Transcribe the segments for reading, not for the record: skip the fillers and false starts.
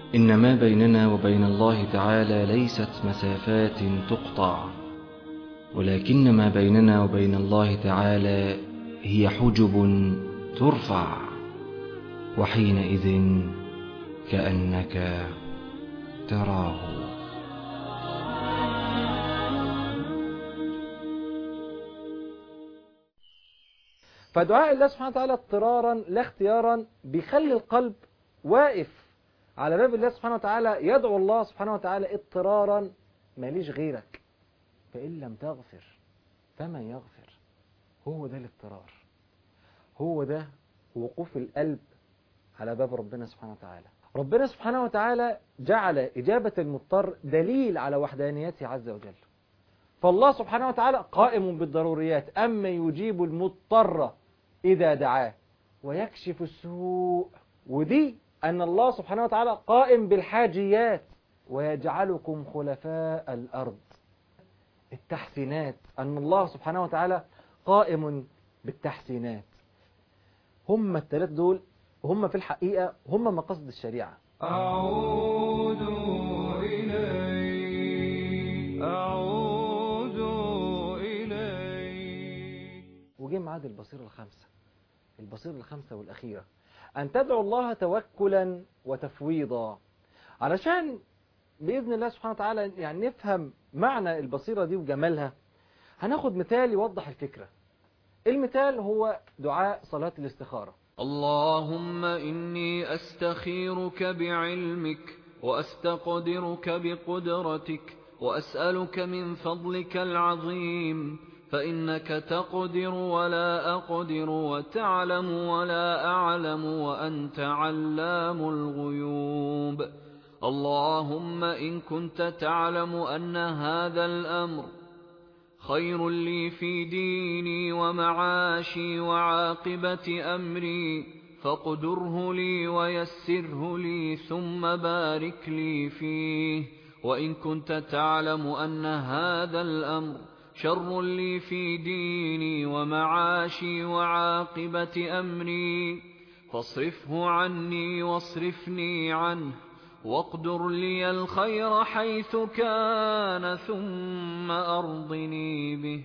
إن ما بيننا وبين الله تعالى ليست مسافات تقطع، ولكن ما بيننا وبين الله تعالى هي حجب ترفع، وحينئذ كأنك تراه. فدعاء الله سبحانه وتعالى اضطرارا لا اختيارا بيخلي القلب واقف على باب الله سبحانه وتعالى، يدعو الله سبحانه وتعالى اضطرارا: ماليش غيرك، فإن لم تغفر فمن يغفر. هو ده الاضطرار، هو ده وقوف القلب على باب ربنا سبحانه وتعالى. ربنا سبحانه وتعالى جعل إجابة المضطر دليل على وحدانيته عز وجل. فالله سبحانه وتعالى قائم بالضروريات، أما يجيب المضطر إذا دعاه ويكشف السوء، ودي أن الله سبحانه وتعالى قائم بالحاجيات، ويجعلكم خلفاء الأرض. التحسينات، أن الله سبحانه وتعالى قائم بالتحسينات. هم الثلاث دول هم في الحقيقة هم مقاصد الشريعة. أعود إليك، أعود إليك. وجه معاد البصيرة الخمسة والأخيرة، أن تدعو الله توكلا وتفويضا. علشان بإذن الله سبحانه وتعالى يعني نفهم معنى البصيرة دي وجمالها، هناخد مثال يوضح الفكرة. المثال هو دعاء صلاة الاستخارة. اللهم إني أستخيرك بعلمك، وأستقدرك بقدرتك، وأسألك من فضلك العظيم، فإنك تقدر ولا أقدر، وتعلم ولا أعلم، وأنت علام الغيوب. اللهم إن كنت تعلم أن هذا الأمر خير لي في ديني ومعاشي وعاقبة أمري، فاقدره لي ويسره لي ثم بارك لي فيه. وإن كنت تعلم أن هذا الأمر شر لي في ديني ومعاشي وعاقبة أمري، فاصرفه عني واصرفني عنه، واقدر لي الخير حيث كان ثم أرضني به.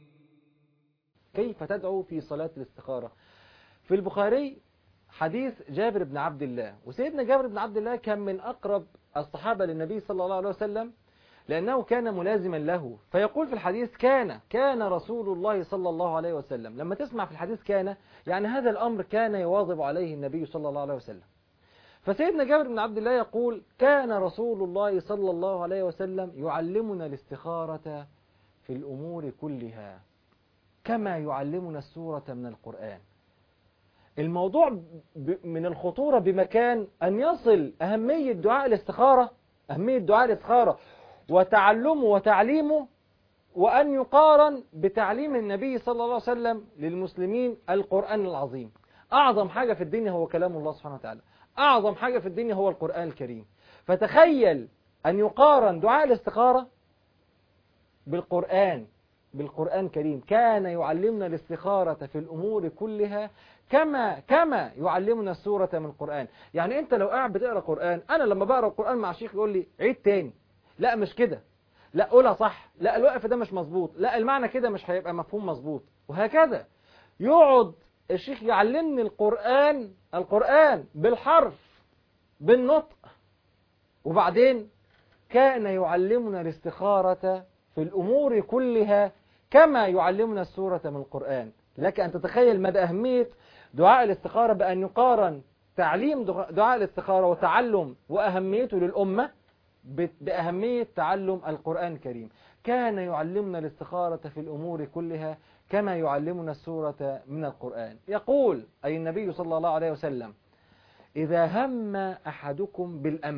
كيف تدعو في صلاة الاستخارة؟ في البخاري حديث جابر بن عبد الله، وسيدنا جابر بن عبد الله كان من أقرب الصحابة للنبي صلى الله عليه وسلم، لأنه كان ملازما له. فيقول في الحديث: كان رسول الله صلى الله عليه وسلم. لما تسمع في الحديث كان، يعني هذا الأمر كان يواظب عليه النبي صلى الله عليه وسلم. فسيدنا جابر بن عبد الله يقول: كان رسول الله صلى الله عليه وسلم يعلمنا الاستخارة في الأمور كلها كما يعلمنا السورة من القرآن. الموضوع من الخطورة بمكان أن يصل أهمية دعاء الاستخارة وتعلمه وتعليمه، وأن يقارن بتعليم النبي صلى الله عليه وسلم للمسلمين القرآن العظيم. أعظم حاجة في الدنيا هو كلام الله سبحانه وتعالى، أعظم حاجة في الدنيا هو القرآن الكريم. فتخيل أن يقارن دعاء الاستخارة بالقرآن الكريم. كان يعلمنا الاستخارة في الأمور كلها كما يعلمنا السورة من القرآن. يعني أنت لو قاعد بتقرأ قرآن، أنا لما بقرأ القرآن مع شيخ يقول لي: عيد تاني، لا مش كده، لا قولها صح، لا الوقف ده مش مظبوط، لا المعنى كده مش هيبقى مفهوم مظبوط، وهكذا. يقعد الشيخ يعلمني القرآن بالحرف بالنطق، وبعدين كان يعلمنا الاستخارة في الأمور كلها كما يعلمنا السورة من القرآن. لك أن تتخيل مدى أهمية دعاء الاستخارة بأن يقارن تعليم دعاء الاستخارة وتعلم وأهميته للأمة بأهمية تعلم القرآن الكريم. كان يعلمنا الاستخارة في الأمور كلها كما يعلمنا السورة من القرآن. يقول أي النبي صلى الله عليه وسلم: إذا هم أحدكم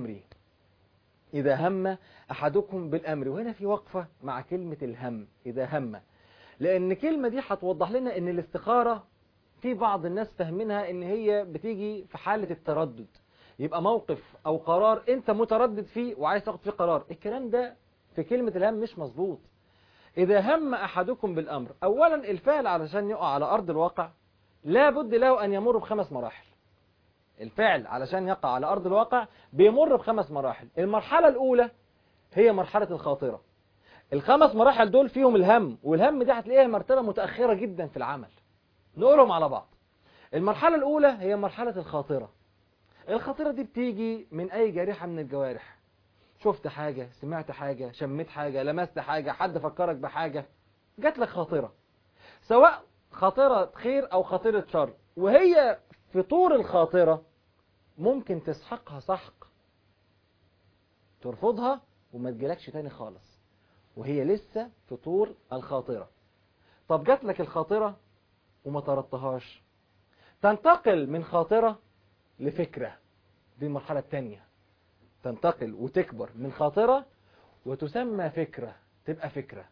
بالأمر. وهنا في وقفة مع كلمة الهم، إذا هم، لأن كلمة دي هتوضح لنا أن الاستخارة في بعض الناس فاهمينها أن هي بتيجي في حالة التردد، يبقى موقف أو قرار أنت متردد فيه وعايز تاخد فيه قرار. الكلام ده في كلمة الهم مش مظبوط. إذا هم أحدكم بالأمر، أولا الفعل علشان يقع على أرض الواقع لا بد له أن يمر ب5 مراحل. الفعل علشان يقع على أرض الواقع بيمر ب5 مراحل. المرحلة الأولى هي مرحلة الخاطرة. ال5 مراحل دول فيهم الهم، والهم دي هتلاقيها مرتبة متأخرة جدا في العمل. نقولهم على بعض. المرحلة الأولى هي مرحلة الخاطرة. الخاطرة دي بتيجي من أي جارحة من الجوارح. شفت حاجة، سمعت حاجة، شميت حاجة، لمست حاجة، حد فكرك بحاجة، جات لك خاطرة، سواء خاطرة خير أو خاطرة شر. وهي في طور الخاطرة ممكن تسحقها سحق، ترفضها وما تجيلكش تاني خالص وهي لسه في طور الخاطرة. طب جات لك الخاطرة وما طردتهاش، تنتقل من خاطرة لفكرة، دي المرحلة الثانية. تنتقل وتكبر من خاطرة وتسمى فكرة، تبقى فكرة.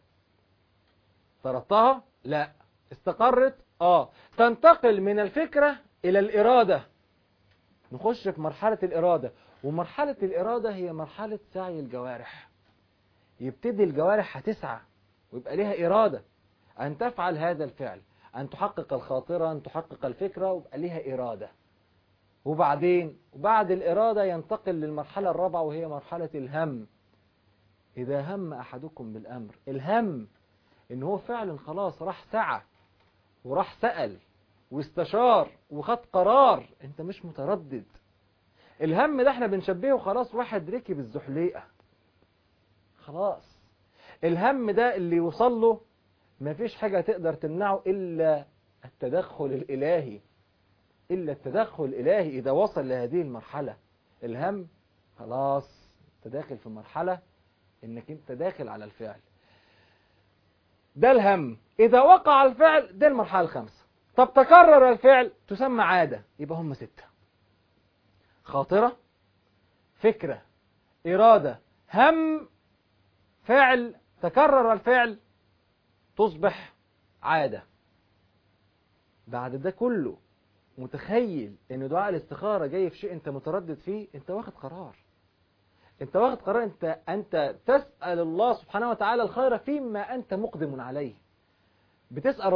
طردتها؟ لا. استقرت؟ تنتقل من الفكرة إلى الإرادة. نخش في مرحلة الإرادة، ومرحلة الإرادة هي مرحلة سعي الجوارح. يبتدي الجوارح هتسعى ويبقى لها إرادة أن تفعل هذا الفعل، أن تحقق الخاطرة، أن تحقق الفكرة، ويبقى لها إرادة. وبعدين بعد الإرادة ينتقل للمرحلة الرابعة وهي مرحلة الهم. إذا هم أحدكم بالأمر، الهم إن هو فعلا خلاص راح سعى وراح سأل واستشار وخد قرار، أنت مش متردد. الهم ده احنا بنشبهه خلاص واحد ركب الزحليقة خلاص. الهم ده اللي يوصل له مفيش حاجة تقدر تمنعه إلا التدخل الإلهي، إلا التدخل الإلهي. إذا وصل لهذه المرحلة الهم خلاص انت داخل في مرحلة إنك انت داخل على الفعل. ده الهم. إذا وقع الفعل ده المرحلة الخامسة. طب تكرر الفعل تسمى عادة، يبقى هم 6: خاطرة، فكرة، إرادة، هم، فعل. تكرر الفعل تصبح عادة. بعد ده كله متخيل ان دعاء الاستخارة جاي في شيء انت متردد فيه؟ انت واخد قرار. انت واخد قرار، انت تسأل الله سبحانه وتعالى الخير فيما انت مقدم عليه. بتسأل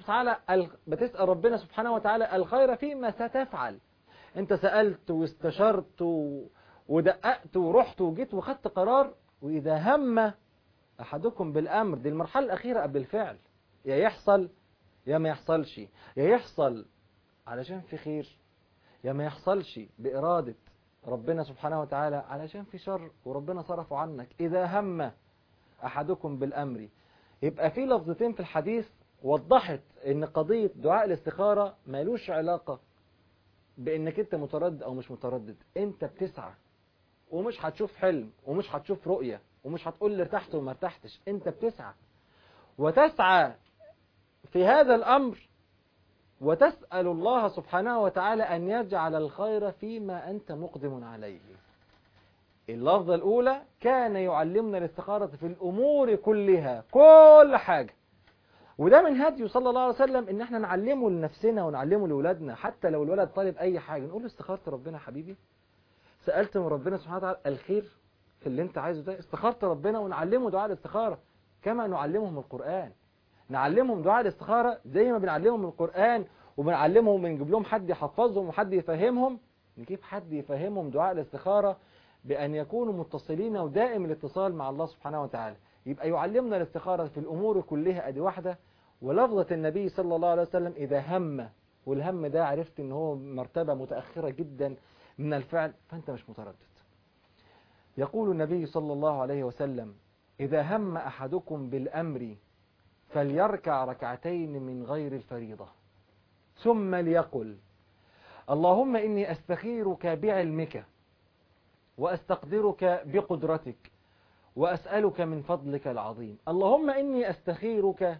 ربنا سبحانه وتعالى الخير فيما ستفعل. انت سألت واستشرت ودققت ورحت وجيت وخدت قرار. وإذا هم أحدكم بالأمر، دي المرحلة الأخيرة قبل الفعل، يا يحصل يا ما يحصلش، يا يحصل علشان في خير يا ما يحصلش بإرادة ربنا سبحانه وتعالى علشان في شر وربنا صرفه عنك. إذا هم أحدكم بالأمر، يبقى في لفظتين في الحديث وضحت ان قضية دعاء الاستخارة مالوش علاقة بانك انت متردد او مش متردد. انت بتسعى ومش هتشوف حلم ومش هتشوف رؤية ومش هتقول لي ارتحت وما ارتحتش. انت بتسعى وتسعى في هذا الامر وتسأل الله سبحانه وتعالى ان يجعل الخير فيما انت مقدم عليه. اللفظة الاولى كان يعلمنا الاستخارة في الامور كلها، كل حاجة. وده من هديه صلى الله عليه وسلم ان احنا نعلمه لنفسنا ونعلمه لاولادنا. حتى لو الولد طالب اي حاجة نقول له استخارت ربنا حبيبي، سألت من ربنا سبحانه وتعالى الخير في اللي انت عايزه ده، استخارت ربنا. ونعلمه دعاء الاستخارة كما نعلمهم القرآن. نعلمهم دعاء الاستخارة زي ما بنعلمهم القرآن، وبنعلمهم ونجيب لهم حد يحفظهم وحد يفهمهم. نجيب حد يفهمهم دعاء الاستخارة بأن يكونوا متصلين ودائم الاتصال مع الله سبحانه وتعالى. يبقى يعلمنا الاستخارة في الأمور كلها، أدي واحدة. ولفظة النبي صلى الله عليه وسلم إذا هم، والهم ده عرفت ان هو مرتبة متأخرة جدا من الفعل، فأنت مش متردد. يقول النبي صلى الله عليه وسلم إذا هم أحدكم بالأمر فليركع ركعتين من غير الفريضة ثم ليقل اللهم إني أستخيرك بعلمك وأستقدرك بقدرتك وأسألك من فضلك العظيم. اللهم إني أستخيرك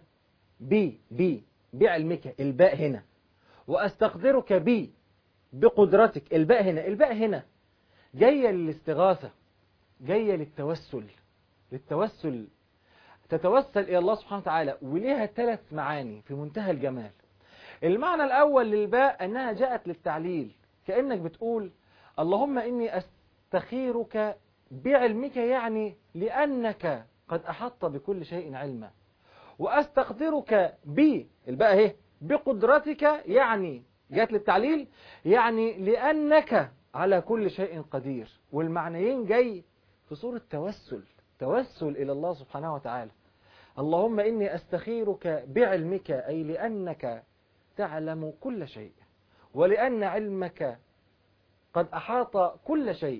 بعلمك، الباء هنا، وأستقدرك بقدرتك، الباء هنا. الباء هنا جاية للاستغاثة، جاية للتوسل، تتوسل إلى الله سبحانه وتعالى. وليها 3 معاني في منتهى الجمال. المعنى الأول للباء أنها جاءت للتعليل، كأنك بتقول اللهم إني أستخيرك بعلمك، يعني لأنك قد أحط بكل شيء علما. وأستقدرك الباء اهي بقدرتك، يعني جات للتعليل، يعني لأنك على كل شيء قدير. والمعنيين جاي في صورة توسل إلى الله سبحانه وتعالى. اللهم إني أستخيرك بعلمك، أي لأنك تعلم كل شيء، ولأن علمك قد أحاط كل شيء،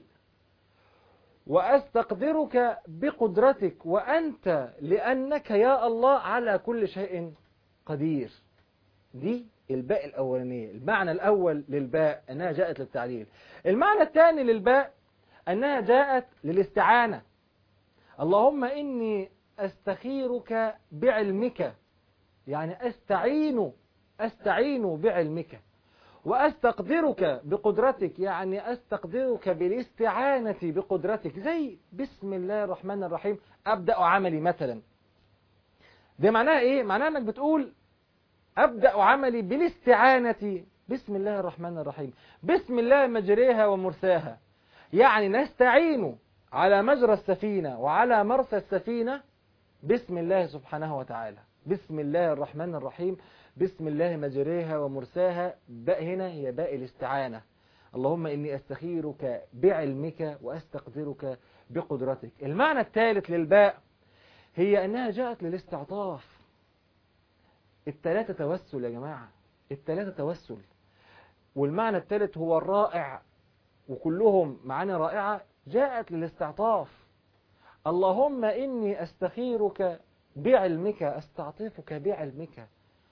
وأستقدرك بقدرتك، وأنت لأنك يا الله على كل شيء قدير. دي الباء الأولانية، المعنى الأول للباء أنها جاءت للتعليل. المعنى الثاني للباء أنها جاءت للاستعانة. اللهم إني أستخيرك بعلمك، يعني أستعين بعلمك، وأستقدرك بقدرتك، يعني أستقدرك بالاستعانة بقدرتك. زي بسم الله الرحمن الرحيم أبدأ عملي مثلا. ده معناها إيه؟ معناها أنك بتقول أبدأ عملي بالاستعانة بسم الله الرحمن الرحيم. بسم الله مجريها ومرساها، يعني نستعين على مجرى السفينة وعلى مرسى السفينة بسم الله سبحانه وتعالى. بسم الله الرحمن الرحيم، بسم الله مجريها ومرساها. باء هنا هي باء الاستعانة. اللهم إني أستخيرك بعلمك وأستقدرك بقدرتك. المعنى الثالث للباء هي أنها جاءت للاستعطاف. الثلاثة توسل يا جماعة، الثلاثة توسل. والمعنى الثالث هو الرائع، وكلهم معاني رائعة، جاءت للاستعطاف. اللهم إني أستخيرك بعلمك، أستعطفك بعلمك،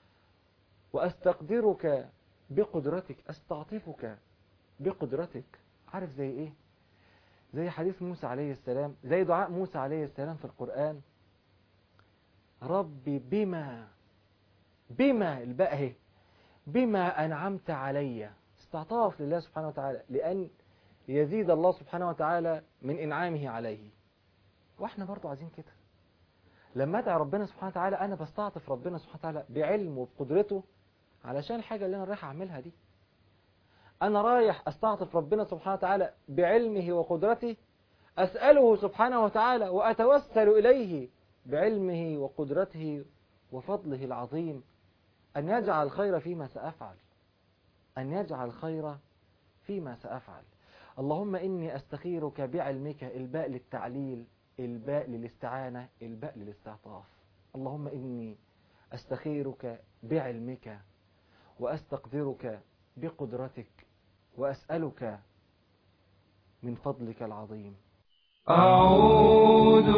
وأستقدرك بقدرتك، أستعطفك بقدرتك. عارف زي إيه؟ زي حديث موسى عليه السلام، زي دعاء موسى عليه السلام في القرآن: ربي بما الباء اهي، بما أنعمت علي. استعطاف لله سبحانه وتعالى لأن يزيد الله سبحانه وتعالى من إنعامه عليه. وإحنا برضو عايزين كده. لما أدعي ربنا سبحانه وتعالى أنا بستعطف ربنا سبحانه وتعالى بعلمه وبقدرته علشان الحاجة اللي أنا رايح أعملها دي. أنا رايح أستعطف ربنا سبحانه وتعالى بعلمه وقدرته، أسأله سبحانه وتعالى وأتوسل إليه بعلمه وقدرته وفضله العظيم أن يجعل الخير فيما سأفعل، أن يجعل الخير فيما سأفعل. اللهم إني أستخيرك بعلمك، الباء للتعليل، الباء للاستعانة، الباء للاستعطاف. اللهم إني أستخيرك بعلمك وأستقدرك بقدرتك وأسألك من فضلك العظيم. أعود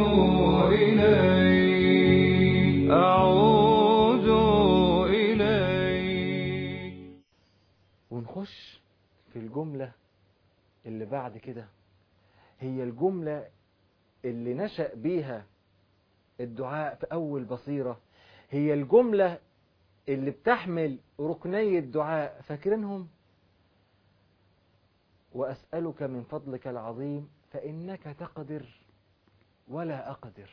إليك، أعود إليك. ونخش في الجملة اللي بعد كده، هي الجملة اللي نشأ بيها الدعاء في أول بصيرة، هي الجملة اللي بتحمل ركني الدعاء، فاكرينهم؟ وأسألك من فضلك العظيم فإنك تقدر ولا أقدر،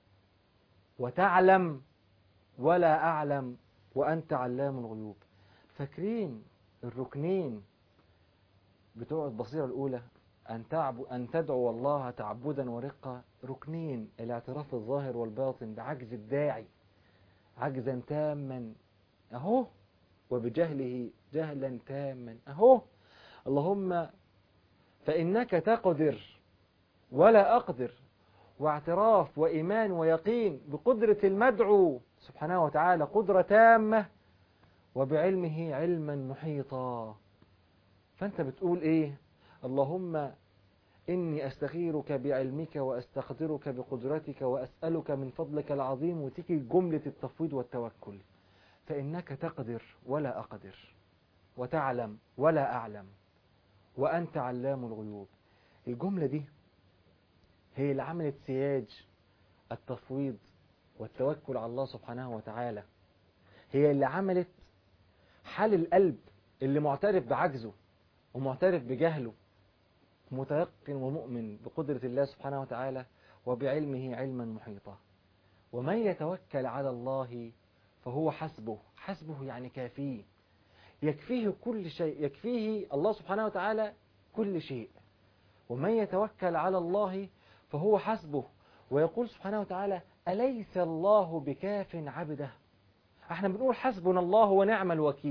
وتعلم ولا أعلم، وأنت علام الغيوب. فاكرين الركنين بتوع البصيرة الأولى؟ أن تدعو الله تعبدا ورقة. ركنين: الاعتراف الظاهر والباطن بعجز الداعي عجزا تاما أهو، وبجهله جهلا تاما أهو. اللهم فإنك تقدر ولا أقدر، واعتراف وإيمان ويقين بقدرة المدعو سبحانه وتعالى قدرة تامة، وبعلمه علما محيطا. فأنت بتقول إيه؟ اللهم إني أستخيرك بعلمك وأستقدرك بقدرتك وأسألك من فضلك العظيم، وتيجي جملة التفويض والتوكل: فإنك تقدر ولا أقدر، وتعلم ولا أعلم، وأنت علام الغيوب. الجملة دي هي اللي عملت سياج التفويض والتوكل على الله سبحانه وتعالى، هي اللي عملت حال القلب اللي معترف بعجزه ومعترف بجهله، متيقن ومؤمن بقدرة الله سبحانه وتعالى وبعلمه علما محيطا. ومن يتوكل على الله فهو حسبه. حسبه يعني كافيه، يكفيه كل شيء، يكفيه الله سبحانه وتعالى كل شيء. ومن يتوكل على الله فهو حسبه. ويقول سبحانه وتعالى: أليس الله بكاف عبده. احنا بنقول حسبنا الله ونعم الوكيل،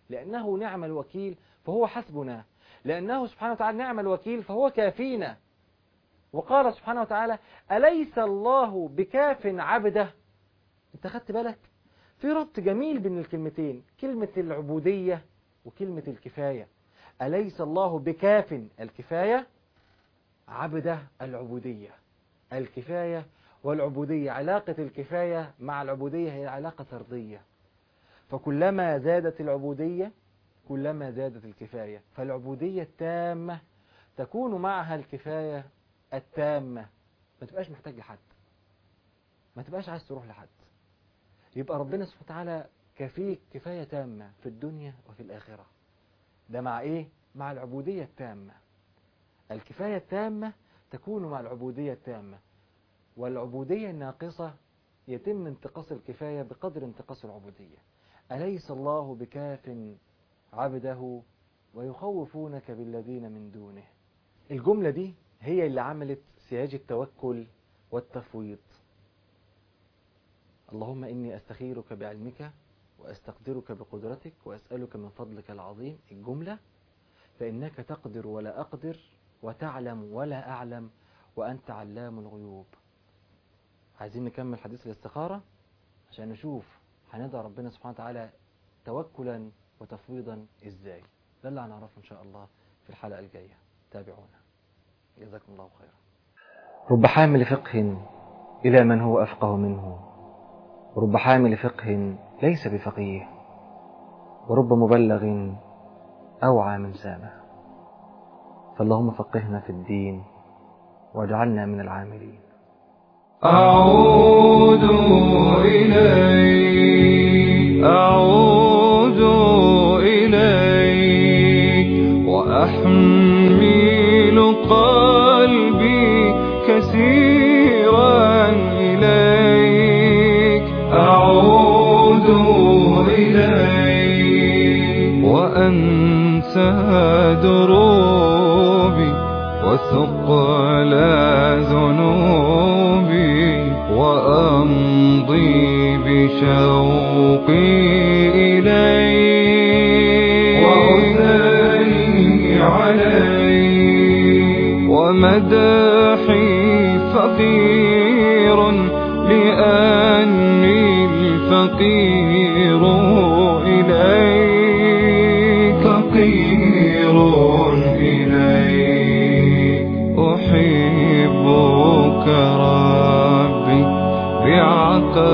لأنه نعم الوكيل فهو حسبنا، لأنه سبحانه وتعالى نعم الوكيل فهو كافينا. وقال سبحانه وتعالى: أليس الله بكاف عبده؟ انت خدت بالك؟ في ربط جميل بين الكلمتين، كلمة العبودية وكلمة الكفاية. أليس الله بكاف الكفاية، عبده العبودية. الكفاية والعبودية، علاقة الكفاية مع العبودية هي علاقة طردية، فكلما زادت العبودية كلما زادت الكفاية. فالعبودية التامة تكون معها الكفاية التامة، ما تبقاش محتاج لحد، ما تبقاش عايز تروح لحد. يبقى ربنا سبحانه وتعالى كفيك كفاية تامة في الدنيا وفي الآخرة. ده مع إيه؟ مع العبودية التامة. الكفاية التامة تكون مع العبودية التامة، والعبودية الناقصة يتم انتقاص الكفاية بقدر انتقاص العبودية. أليس الله بكاف عبده ويخوفونك بالذين من دونه. الجملة دي هي اللي عملت سياج التوكل والتفويض. اللهم إني أستخيرك بعلمك وأستقدرك بقدرتك وأسألك من فضلك العظيم. الجملة: فإنك تقدر ولا أقدر وتعلم ولا أعلم وأنت علام الغيوب. عايزين نكمل حديث الاستخارة عشان نشوف هندعي ربنا سبحانه وتعالى توكلا وتفويضا إزاي. ده اللي هنعرفه إن شاء الله في الحلقة الجاية. تابعونا، جزاكم الله خيرا. رب حامل فقه إلى من هو أفقه منه، ورب حامل فقه ليس بفقيه، ورب مبلغ أوعى من سامه. فاللهم فقهنا في الدين واجعلنا من العاملين. أعود إليك وأحمل قلبي كثيرا إليك. أعود إليك وأنسى دروبي وثقل ذنوبي وأمضي بشوقي إليك وأثني عليك ومدحي فقير لأني الفقير إليك. فقير إليك أحبك ربي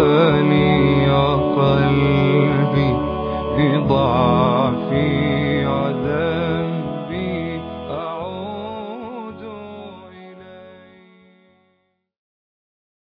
بعقلي وقلبي بضعفي